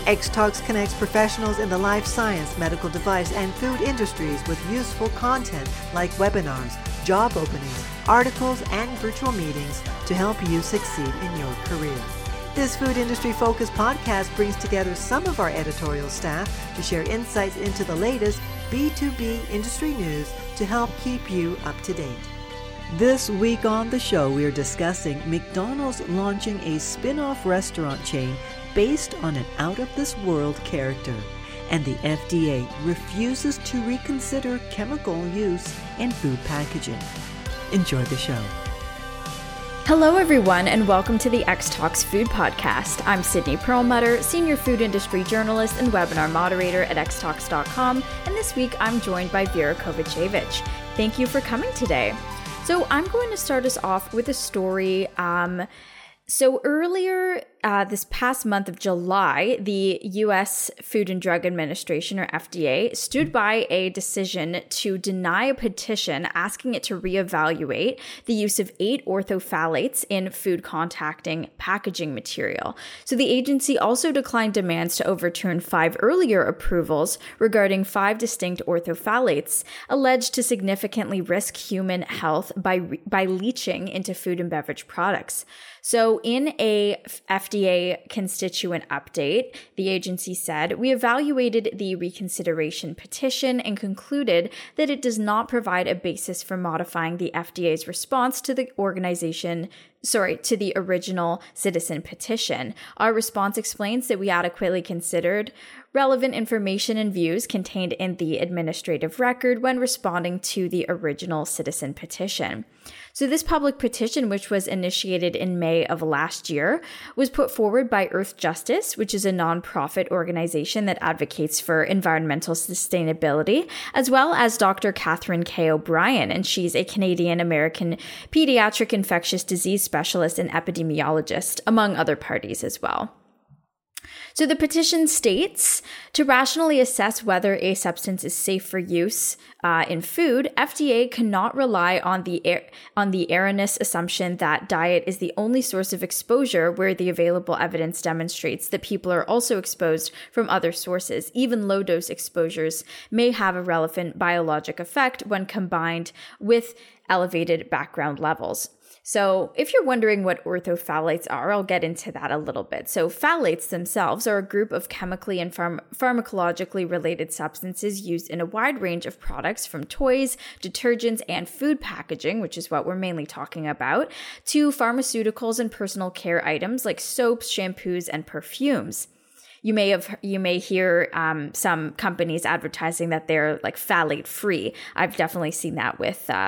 X-Talks connects professionals in the life science, medical device, and food industries with useful content like webinars, job openings, articles, and virtual meetings to help you succeed in your career. This food industry-focused podcast brings together some of our editorial staff to share insights into the latest B2B industry news to help keep you up to date. This week on the show, we are discussing McDonald's launching a spin-off restaurant chain based on an out-of-this-world character, and the FDA refuses to reconsider chemical use in food packaging. Enjoy the show. Hello, everyone, and welcome to the X-Talks Food Podcast. I'm Sydney Perlmutter, Senior Food Industry Journalist and Webinar Moderator at xtalks.com, and this week I'm joined by Vera Kovacevic. Thank you for coming today. So I'm going to start us off with a story. So earlier this past month of July, the U.S. Food and Drug Administration, or FDA, stood by a decision to deny a petition asking it to reevaluate the use of 8 orthophthalates in food contacting packaging material. So the agency also declined demands to overturn 5 earlier approvals regarding 5 distinct orthophthalates alleged to significantly risk human health by leaching into food and beverage products. So in a FDA constituent update, the agency said, "We evaluated the reconsideration petition and concluded that it does not provide a basis for modifying the FDA's response to the original citizen petition. Our response explains that we adequately considered relevant information and views contained in the administrative record when responding to the original citizen petition." So this public petition, which was initiated in May of last year, was put forward by Earth Justice, which is a nonprofit organization that advocates for environmental sustainability, as well as Dr. Catherine K. O'Brien, and she's a Canadian-American pediatric infectious disease specialist and epidemiologist, among other parties as well. So the petition states, to rationally assess whether a substance is safe for use in food, FDA cannot rely on the erroneous assumption that diet is the only source of exposure where the available evidence demonstrates that people are also exposed from other sources. Even low-dose exposures may have a relevant biologic effect when combined with elevated background levels. So if you're wondering what orthophthalates are, I'll get into that a little bit. So phthalates themselves are a group of chemically and pharmacologically related substances used in a wide range of products, from toys, detergents, and food packaging, which is what we're mainly talking about, to pharmaceuticals and personal care items like soaps, shampoos, and perfumes. You may hear some companies advertising that they're like phthalate free. I've definitely seen that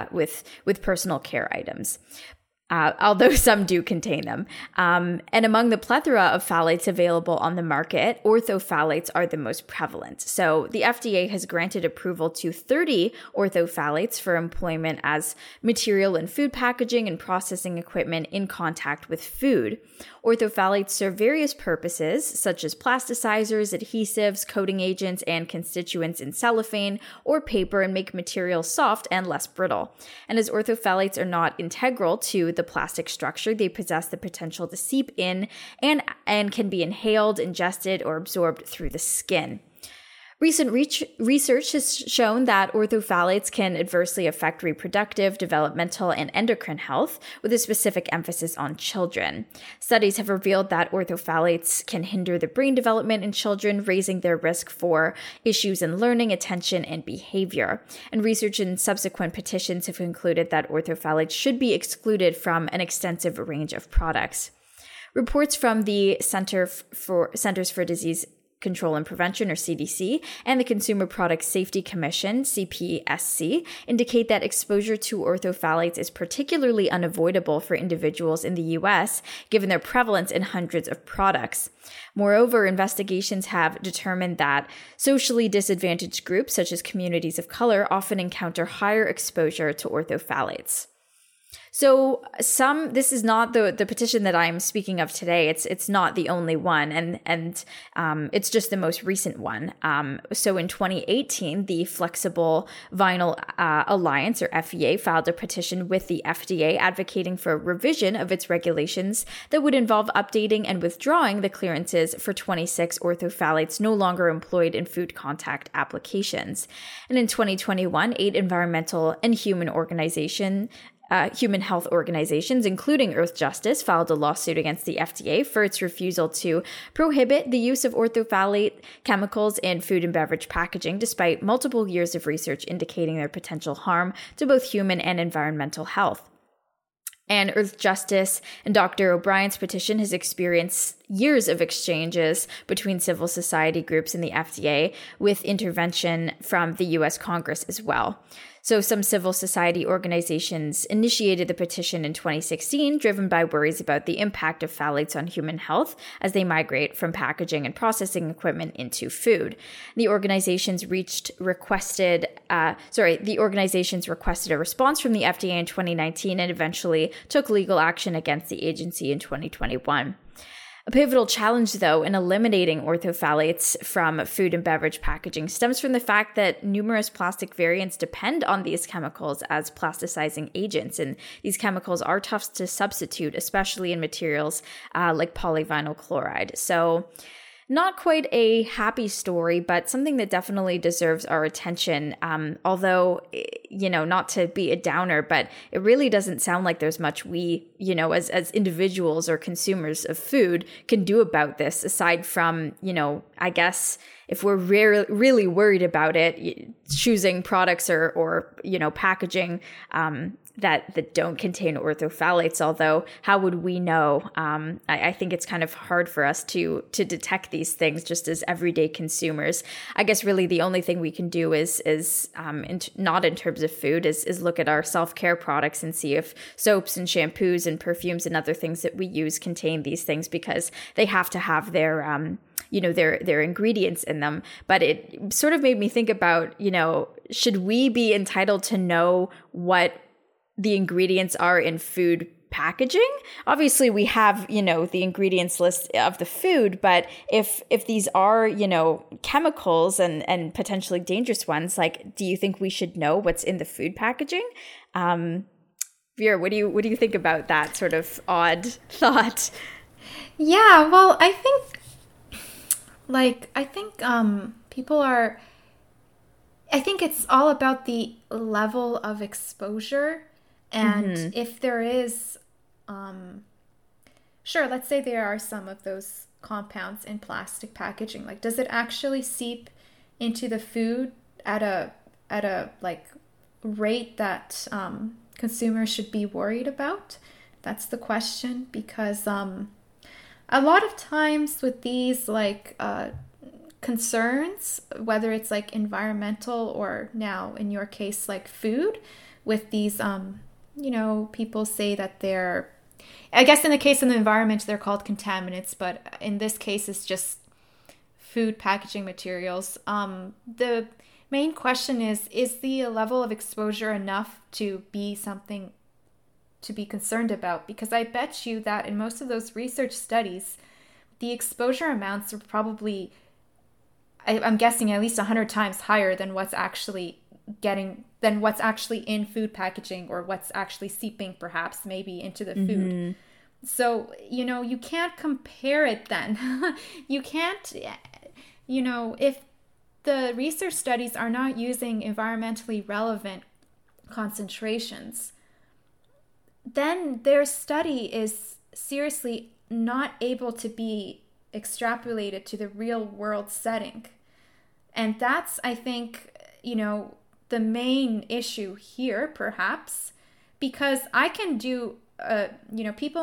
with personal care items. Although some do contain them. And among the plethora of phthalates available on the market, orthophthalates are the most prevalent. So the FDA has granted approval to 30 orthophthalates for employment as material in food packaging and processing equipment in contact with food. Orthophthalates serve various purposes, such as plasticizers, adhesives, coating agents, and constituents in cellophane or paper, and make materials soft and less brittle. And as orthophthalates are not integral to the plastic structure, they possess the potential to seep in and can be inhaled, ingested, or absorbed through the skin. Recent research has shown that orthophthalates can adversely affect reproductive, developmental, and endocrine health, with a specific emphasis on children. Studies have revealed that orthophthalates can hinder the brain development in children, raising their risk for issues in learning, attention, and behavior. And research in subsequent petitions have concluded that orthophthalates should be excluded from an extensive range of products. Reports from the Centers for Disease Control and Prevention, or CDC, and the Consumer Product Safety Commission, CPSC, indicate that exposure to orthophthalates is particularly unavoidable for individuals in the U.S., given their prevalence in hundreds of products. Moreover, investigations have determined that socially disadvantaged groups, such as communities of color, often encounter higher exposure to orthophthalates. So this is not the petition that I'm speaking of today. It's not the only one, and it's just the most recent one. So in 2018, the Flexible Vinyl Alliance, or FVA, filed a petition with the FDA advocating for a revision of its regulations that would involve updating and withdrawing the clearances for 26 orthophthalates no longer employed in food contact applications. And in 2021, 8 environmental and human health organizations, including Earth Justice, filed a lawsuit against the FDA for its refusal to prohibit the use of orthophthalate chemicals in food and beverage packaging, despite multiple years of research indicating their potential harm to both human and environmental health. And Earth Justice and Dr. O'Brien's petition has experienced years of exchanges between civil society groups and the FDA, with intervention from the U.S. Congress as well. So some civil society organizations initiated the petition in 2016, driven by worries about the impact of phthalates on human health as they migrate from packaging and processing equipment into food. The organizations requested a response from the FDA in 2019 and eventually took legal action against the agency in 2021. A pivotal challenge, though, in eliminating orthophthalates from food and beverage packaging stems from the fact that numerous plastic variants depend on these chemicals as plasticizing agents, and these chemicals are tough to substitute, especially in materials like polyvinyl chloride. So, not quite a happy story, but something that definitely deserves our attention. Although, not to be a downer, but it really doesn't sound like there's much we, as individuals or consumers of food can do about this, aside from, I guess if we're really worried about it, choosing products or packaging that don't contain orthophthalates. Although, how would we know? I think it's kind of hard for us to detect these things just as everyday consumers. I guess really the only thing we can do is not in terms of food, is look at our self-care products and see if soaps and shampoos and perfumes and other things that we use contain these things, because they have to have their ingredients in them. But it sort of made me think about, should we be entitled to know what the ingredients are in food packaging? Obviously, we have, the ingredients list of the food, but if these are, chemicals and potentially dangerous ones, like, do you think we should know what's in the food packaging? Vera, what do you think about that sort of odd thought? Yeah, well, I think it's all about the level of exposure. And if there is, let's say there are some of those compounds in plastic packaging, like, does it actually seep into the food at a rate that consumers should be worried about? That's the question, because a lot of times with these concerns, whether it's like environmental or now in your case like food, with these people say that they're, I guess in the case of the environment, they're called contaminants, but in this case, it's just food packaging materials. The main question is the level of exposure enough to be something to be concerned about? Because I bet you that in most of those research studies, the exposure amounts are probably, I'm guessing, at least 100 times higher than what's actually in food packaging, or what's actually seeping perhaps maybe into the food. So, you can't compare it then. You can't, if the research studies are not using environmentally relevant concentrations, then their study is seriously not able to be extrapolated to the real world setting. And that's, I think, the main issue here, perhaps, because I can do, people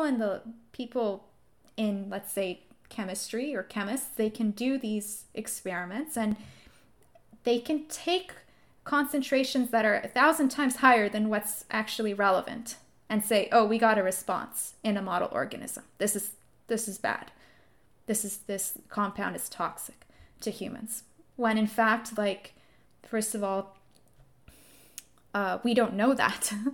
in, let's say, chemistry or chemists, they can do these experiments and they can take concentrations that are 1,000 times higher than what's actually relevant and say, oh, we got a response in a model organism. This is bad. This compound is toxic to humans. When in fact, first of all, we don't know that.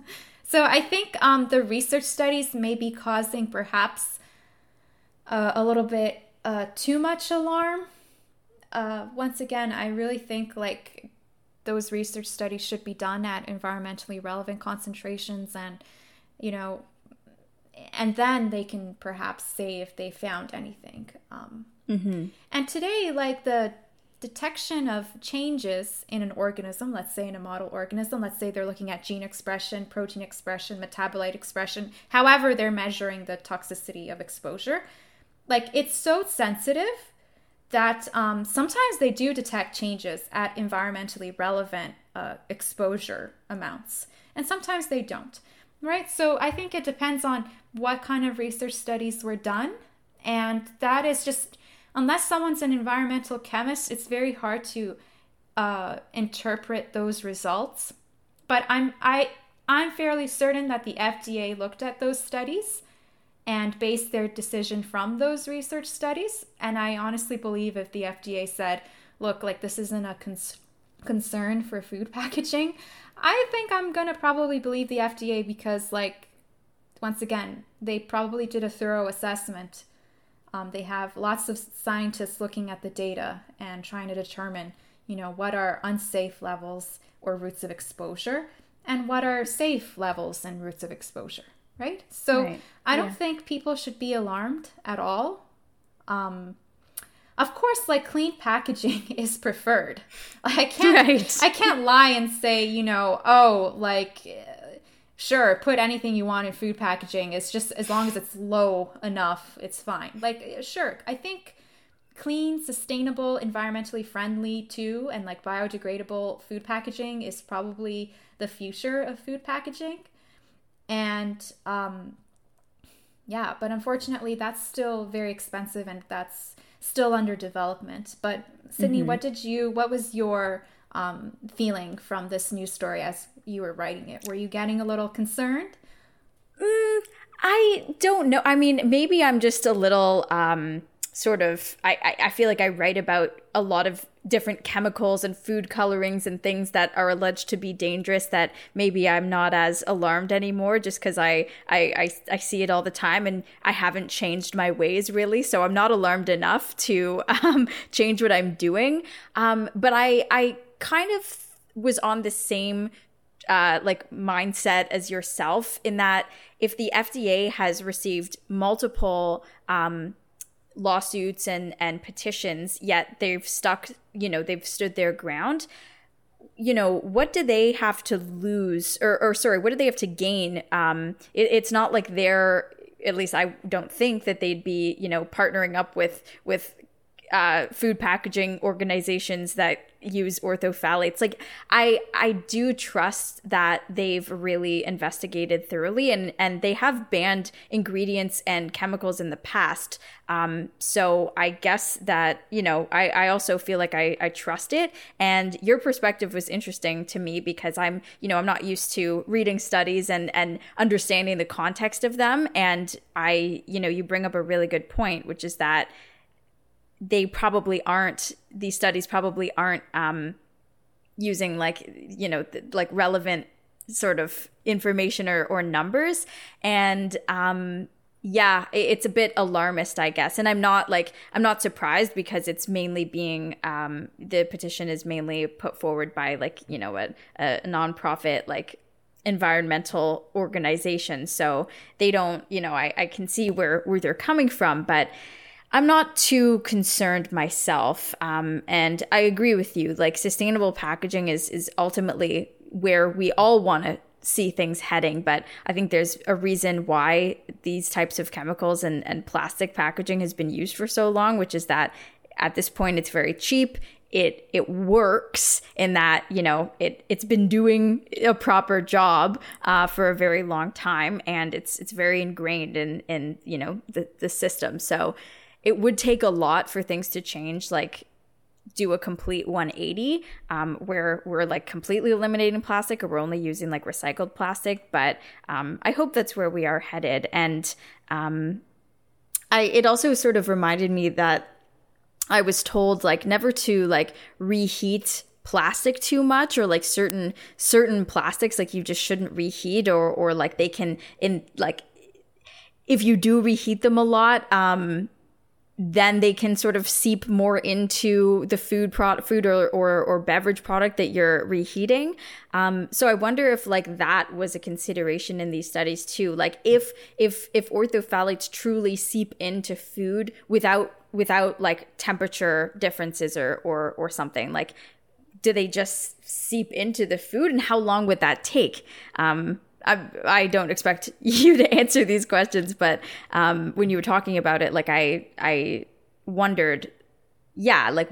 So I think the research studies may be causing perhaps a little bit too much alarm. Once again, I really think like those research studies should be done at environmentally relevant concentrations, and, you know, and then they can perhaps say if they found anything. And today, like the detection of changes in an organism, let's say in a model organism, let's say they're looking at gene expression, protein expression, metabolite expression, however they're measuring the toxicity of exposure, like it's so sensitive that sometimes they do detect changes at environmentally relevant exposure amounts, and sometimes they don't, right? So I think it depends on what kind of research studies were done, and that is just, unless someone's an environmental chemist, it's very hard to interpret those results. But I'm fairly certain that the FDA looked at those studies and based their decision from those research studies. And I honestly believe if the FDA said, look, like this isn't a concern for food packaging, I think I'm going to probably believe the FDA, because, like, once again, they probably did a thorough assessment. They have lots of scientists looking at the data and trying to determine, you know, what are unsafe levels or routes of exposure and what are safe levels and routes of exposure, right? So I don't think people should be alarmed at all. Of course, like, clean packaging is preferred. I can't lie and say, you know, oh, like, sure, put anything you want in food packaging. It's just, as long as it's low enough, it's fine. Like, sure, I think clean, sustainable, environmentally friendly too, and like biodegradable food packaging is probably the future of food packaging. And but unfortunately that's still very expensive, and that's still under development. But Sydney, what was your feeling from this news story as you were writing it? Were you getting a little concerned? I don't know. I mean, maybe I'm just a little sort of, I feel like I write about a lot of different chemicals and food colorings and things that are alleged to be dangerous, that maybe I'm not as alarmed anymore, just because I see it all the time and I haven't changed my ways really. So I'm not alarmed enough to change what I'm doing. But I kind of was on the same like mindset as yourself, in that if the FDA has received multiple lawsuits and petitions, yet they've they've stood their ground, what do they have to lose, or sorry, what do they have to gain? It's not like they're, at least I don't think that they'd be, partnering up with food packaging organizations that use orthophthalates. Like, I do trust that they've really investigated thoroughly, and they have banned ingredients and chemicals in the past. So I guess that, I also feel like I trust it. And your perspective was interesting to me, because I'm not used to reading studies and understanding the context of them. And you bring up a really good point, which is that these studies probably aren't using like relevant sort of information or numbers. And it's a bit alarmist, I guess. And I'm not surprised, because it's mainly being the petition is mainly put forward by a nonprofit like environmental organization. So they don't, I can see where they're coming from, but I'm not too concerned myself. And I agree with you. Like, sustainable packaging is ultimately where we all want to see things heading. But I think there's a reason why these types of chemicals and plastic packaging has been used for so long, which is that at this point it's very cheap. It works in that, it's been doing a proper job for a very long time, and it's very ingrained in the system. So it would take a lot for things to change, like do a complete 180, where we're like completely eliminating plastic, or we're only using like recycled plastic. But I hope that's where we are headed. And it also sort of reminded me that I was told like never to like reheat plastic too much, or like certain plastics like you just shouldn't reheat, or like they can, in like if you do reheat them a lot, then they can sort of seep more into the food or beverage product that you're reheating. So I wonder if like that was a consideration in these studies too. Like if orthophthalates truly seep into food without like temperature differences or something, like do they just seep into the food, and how long would that take? I don't expect you to answer these questions, but when you were talking about it, like I wondered, like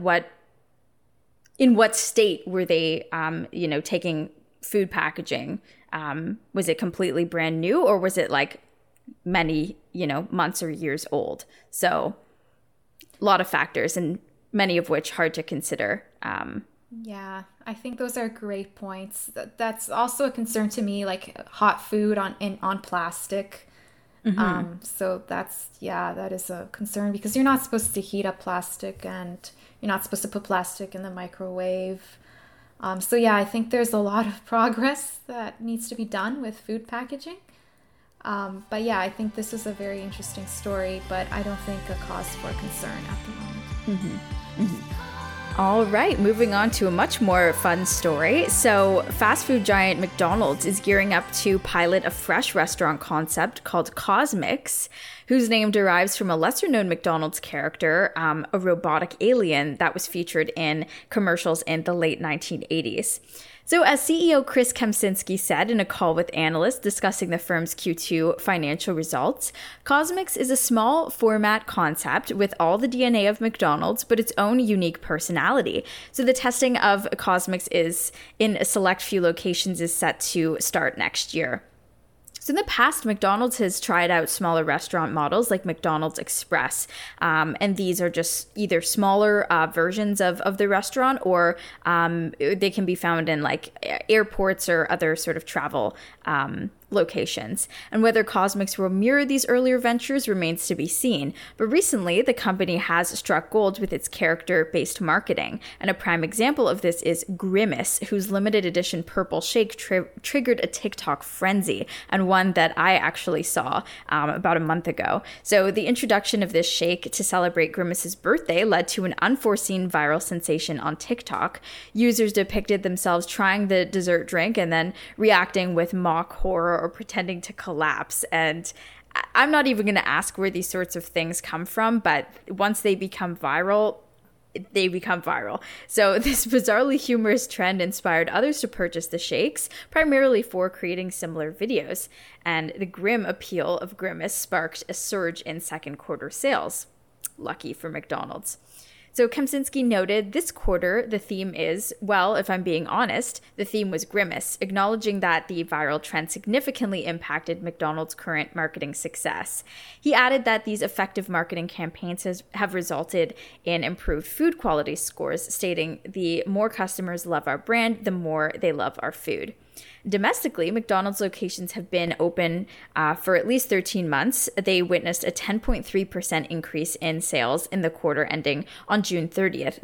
in what state were they, taking food packaging? Was it completely brand new, or was it like many, months or years old? So a lot of factors, and many of which hard to consider. Yeah, I think those are great points. That's also a concern to me, like hot food on plastic. So that is a concern, because you're not supposed to heat up plastic, and you're not supposed to put plastic in the microwave. So yeah, I think there's a lot of progress that needs to be done with food packaging. But yeah, I think this is a very interesting story, but I don't think a cause for concern at the moment. All right, moving on to a much more fun story. So, fast food giant McDonald's is gearing up to pilot a fresh restaurant concept called CosMc's, whose name derives from a lesser-known McDonald's character, a robotic alien that was featured in commercials in the late 1980s. So, as CEO Chris Kempczinski said in a call with analysts discussing the firm's Q2 financial results, CosMc's is a small format concept with all the DNA of McDonald's, but its own unique personality. So, the testing of CosMc's is in a select few locations is set to start next year. So in the past, McDonald's has tried out smaller restaurant models like McDonald's Express. And these are just either smaller versions of the restaurant, or they can be found in like airports or other sort of travel locations. And whether CosMc's will mirror these earlier ventures remains to be seen. But recently, the company has struck gold with its character-based marketing. And a prime example of this is Grimace, whose limited edition purple shake triggered a TikTok frenzy, and one that I actually saw about a month ago. So the introduction of this shake to celebrate Grimace's birthday led to an unforeseen viral sensation on TikTok. Users depicted themselves trying the dessert drink and then reacting with mock horror or pretending to collapse. And I'm not even going to ask where these sorts of things come from, but once they become viral, they become viral. So this bizarrely humorous trend inspired others to purchase the shakes, primarily for creating similar videos. And the grim appeal of Grimace sparked a surge in second quarter sales. Lucky for McDonald's. So Kempczinski noted this quarter, the theme is, well, if I'm being honest, the theme was Grimace, acknowledging that the viral trend significantly impacted McDonald's current marketing success. He added that these effective marketing campaigns have resulted in improved food quality scores, stating the more customers love our brand, the more they love our food. Domestically, McDonald's locations have been open for at least 13 months. They witnessed a 10.3% increase in sales in the quarter ending on June 30th,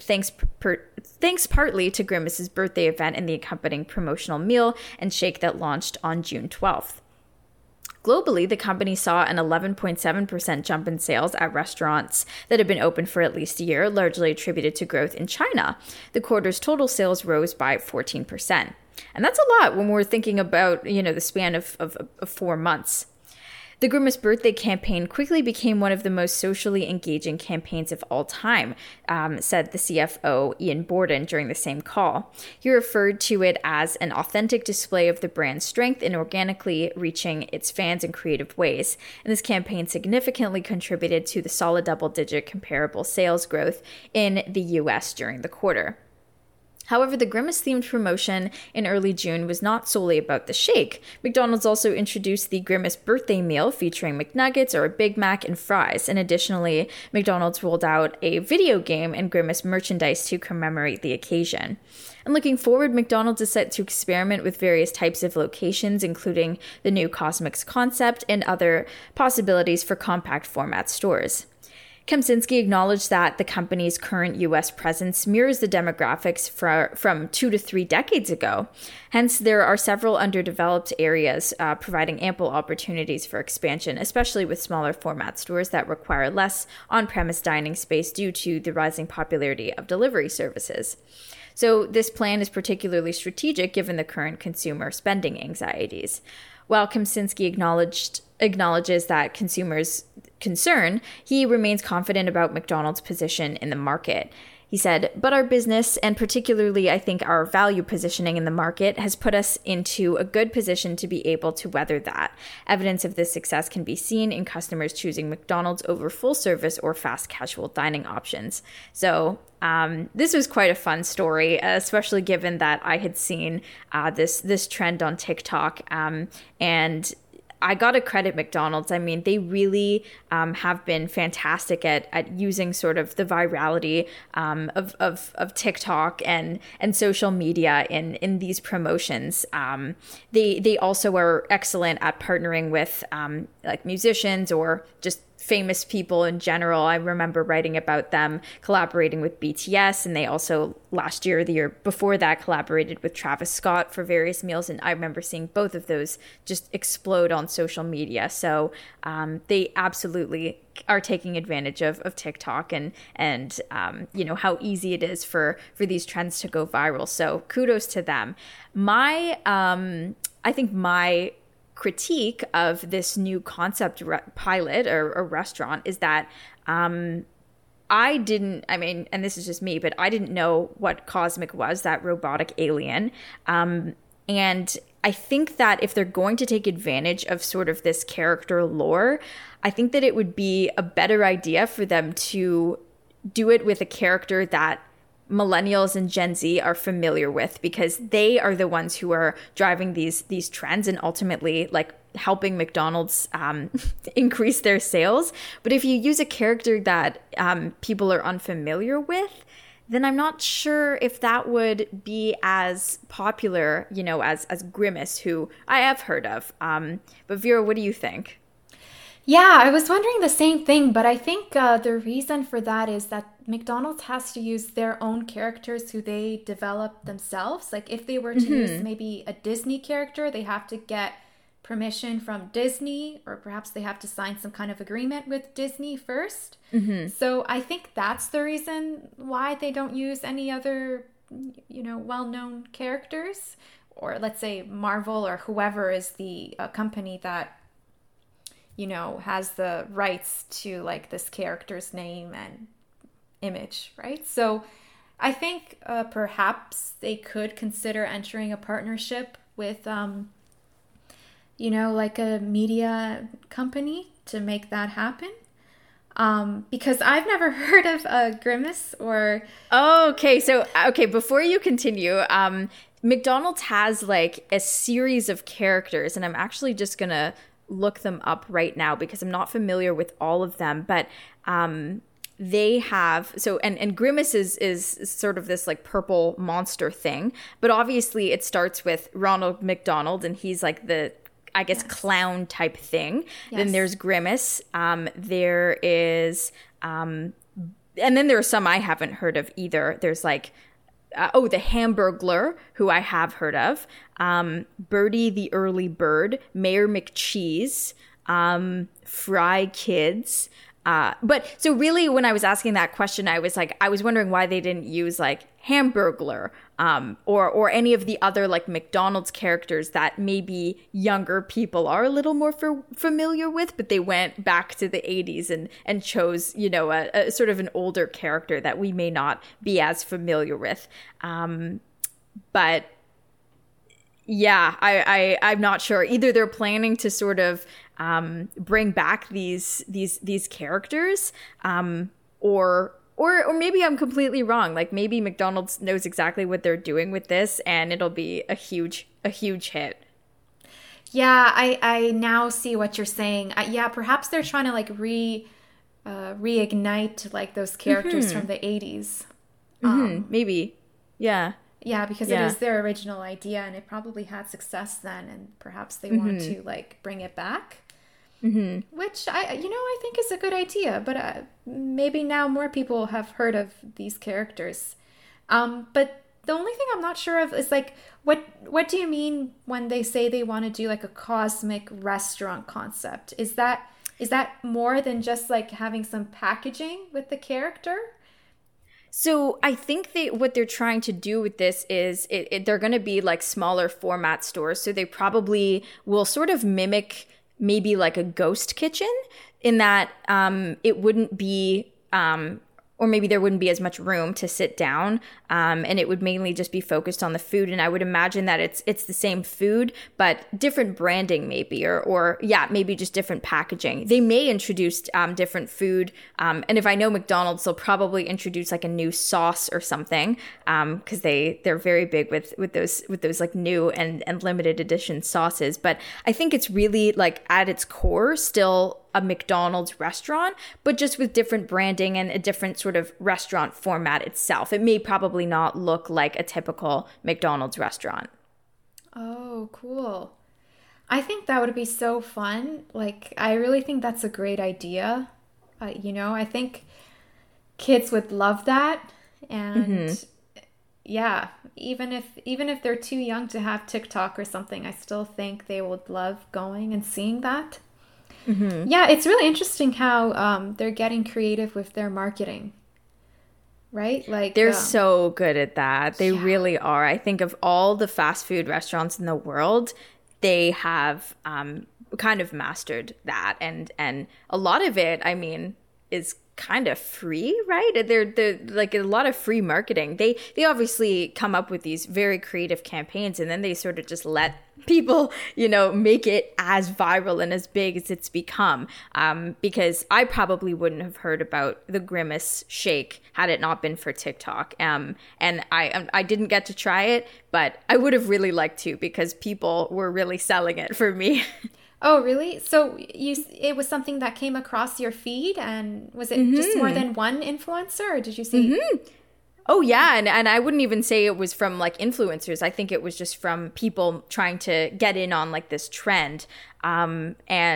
thanks partly to Grimace's birthday event and the accompanying promotional meal and shake that launched on June 12th. Globally, the company saw an 11.7% jump in sales at restaurants that had been open for at least a year, largely attributed to growth in China. The quarter's total sales rose by 14%. And that's a lot when we're thinking about, the span of 4 months. The Grimace birthday campaign quickly became one of the most socially engaging campaigns of all time, said the CFO, Ian Borden, during the same call. He referred to it as an authentic display of the brand's strength in organically reaching its fans in creative ways. And this campaign significantly contributed to the solid double-digit comparable sales growth in the U.S. during the quarter. However, the Grimace-themed promotion in early June was not solely about the shake. McDonald's also introduced the Grimace birthday meal featuring McNuggets or a Big Mac and fries. And additionally, McDonald's rolled out a video game and Grimace merchandise to commemorate the occasion. And looking forward, McDonald's is set to experiment with various types of locations, including the new CosMc's concept and other possibilities for compact format stores. Kempczynski acknowledged that the company's current U.S. presence mirrors the demographics from 2 to 3 decades ago. Hence, there are several underdeveloped areas providing ample opportunities for expansion, especially with smaller format stores that require less on-premise dining space due to the rising popularity of delivery services. So this plan is particularly strategic given the current consumer spending anxieties. While Kempczynski acknowledges that consumers' concern, he remains confident about McDonald's position in the market. He said, but our business, and particularly I think our value positioning in the market, has put us into a good position to be able to weather that. Evidence of this success can be seen in customers choosing McDonald's over full service or fast casual dining options. So this was quite a fun story, especially given that I had seen this trend on TikTok, and I gotta credit McDonald's. I mean, they really have been fantastic at using sort of the virality of TikTok and social media in these promotions. They also are excellent at partnering with like musicians or just famous people in general. I remember writing about them collaborating with BTS, and they also last year, the year before that, collaborated with Travis Scott for various meals. And I remember seeing both of those just explode on social media. So they absolutely are taking advantage of TikTok and you know, how easy it is for these trends to go viral. So kudos to them. I think my critique of this new concept pilot or restaurant is that and this is just me, but I didn't know what Cosmic was, that robotic alien. And I think that if they're going to take advantage of sort of this character lore, I think that it would be a better idea for them to do it with a character that millennials and Gen Z are familiar with, because they are the ones who are driving these trends and ultimately like helping McDonald's increase their sales. But if you use a character that people are unfamiliar with, then I'm not sure if that would be as popular, you know, as Grimace, who I have heard of. But Vera, what do you think? Yeah, I was wondering the same thing, but I think the reason for that is that McDonald's has to use their own characters who they develop themselves. Like if they were to use maybe a Disney character, they have to get permission from Disney, or perhaps they have to sign some kind of agreement with Disney first. So I think that's the reason why they don't use any other, you know, well-known characters, or let's say Marvel or whoever is the company that, you know, has the rights to like this character's name and image, right? So I think perhaps they could consider entering a partnership with, you know, like a media company to make that happen. Because I've never heard of Grimace or... Okay, so, before you continue, McDonald's has like a series of characters, and I'm actually just going to look them up right now because I'm not familiar with all of them, but they have, so, and Grimace is sort of this like purple monster thing, but obviously it starts with Ronald McDonald, and he's like the, I guess, clown type thing. Then there's Grimace. There is, and then there are some I haven't heard of either. There's like, the Hamburglar, who I have heard of. Birdie the Early Bird, Mayor McCheese, Fry Kids. But so really when I was asking that question, I was wondering why they didn't use like Hamburglar, or any of the other like McDonald's characters that maybe younger people are a little more familiar with, but they went back to the 80s and chose, you know, a sort of an older character that we may not be as familiar with. But yeah, I'm not sure. Either they're planning to sort of bring back these characters, or maybe I'm completely wrong. Like maybe McDonald's knows exactly what they're doing with this, and it'll be a huge hit. Yeah, I now see what you're saying. Yeah, perhaps they're trying to like reignite like those characters from the 80s. Maybe, yeah. Yeah, because it is their original idea, and it probably had success then, and perhaps they want to like bring it back. which I think is a good idea. But maybe now more people have heard of these characters. But the only thing I'm not sure of is like, what do you mean when they say they want to do like a cosmic restaurant concept? Is that more than just like having some packaging with the character? So I think what they're trying to do with this is they're going to be like smaller format stores. So they probably will sort of mimic maybe like a ghost kitchen in that it wouldn't be or maybe there wouldn't be as much room to sit down, and it would mainly just be focused on the food. And I would imagine that it's the same food, but different branding maybe, or maybe just different packaging. They may introduce different food, and if I know McDonald's, they'll probably introduce like a new sauce or something, because they're very big with those like new and limited edition sauces. But I think it's really like at its core still a McDonald's restaurant, but just with different branding and a different sort of restaurant format itself. It may probably not look like a typical McDonald's restaurant. Oh, cool. I think that would be so fun. Like, I really think that's a great idea. I think kids would love that. And yeah, even if they're too young to have TikTok or something, I still think they would love going and seeing that. Yeah, it's really interesting how they're getting creative with their marketing, right? Like they're so good at that. They really are. I think of all the fast food restaurants in the world, they have kind of mastered that, and a lot of it, I mean, is kind of free, right? They're like a lot of free marketing. They obviously come up with these very creative campaigns, and then they sort of just let people, make it as viral and as big as it's become. Because I probably wouldn't have heard about the Grimace shake had it not been for TikTok. And I didn't get to try it, but I would have really liked to, because people were really selling it for me. Oh, really? So it was something that came across your feed, and was it just more than one influencer, or did you see? Oh, yeah. And I wouldn't even say it was from like influencers. I think it was just from people trying to get in on like this trend. And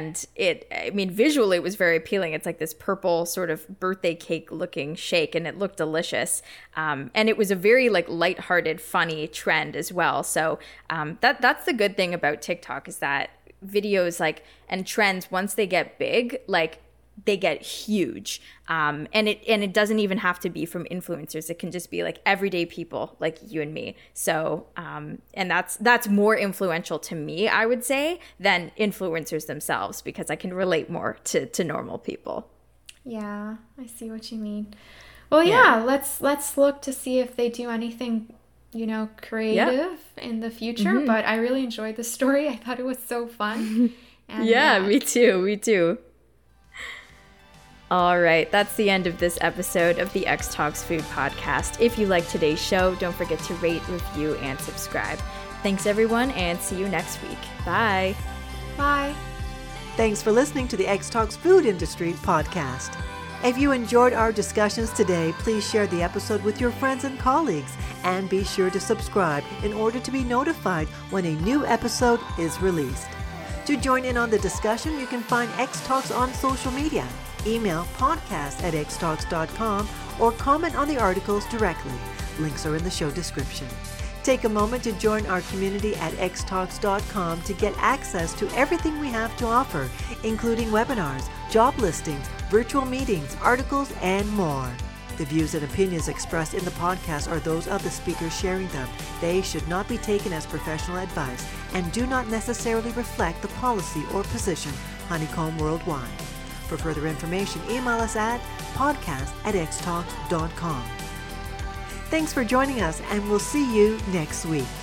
visually it was very appealing. It's like this purple sort of birthday cake looking shake, and it looked delicious. And it was a very like lighthearted, funny trend as well. So that's the good thing about TikTok, is that videos like and trends, once they get big, like they get huge, and it doesn't even have to be from influencers. It can just be like everyday people like you and me. So and that's more influential to me, I would say, than influencers themselves, because I can relate more to normal people. Yeah, I see what you mean. Well, yeah, let's look to see if they do anything creative in the future. But I really enjoyed the story. I thought it was so fun. And me too. All right, that's the end of this episode of the X Talks Food Podcast. If you like today's show, don't forget to rate, review, and subscribe. Thanks, everyone, and see you next week. Bye. Bye. Thanks for listening to the X Talks Food Industry Podcast. If you enjoyed our discussions today, please share the episode with your friends and colleagues, and be sure to subscribe in order to be notified when a new episode is released. To join in on the discussion, you can find X Talks on social media. Email podcast@xtalks.com or comment on the articles directly. Links are in the show description. Take a moment to join our community at xtalks.com to get access to everything we have to offer, including webinars, job listings, virtual meetings, articles, and more. The views and opinions expressed in the podcast are those of the speakers sharing them. They should not be taken as professional advice and do not necessarily reflect the policy or position Honeycomb Worldwide. For further information, email us at podcast@xtalks.com. Thanks for joining us, and we'll see you next week.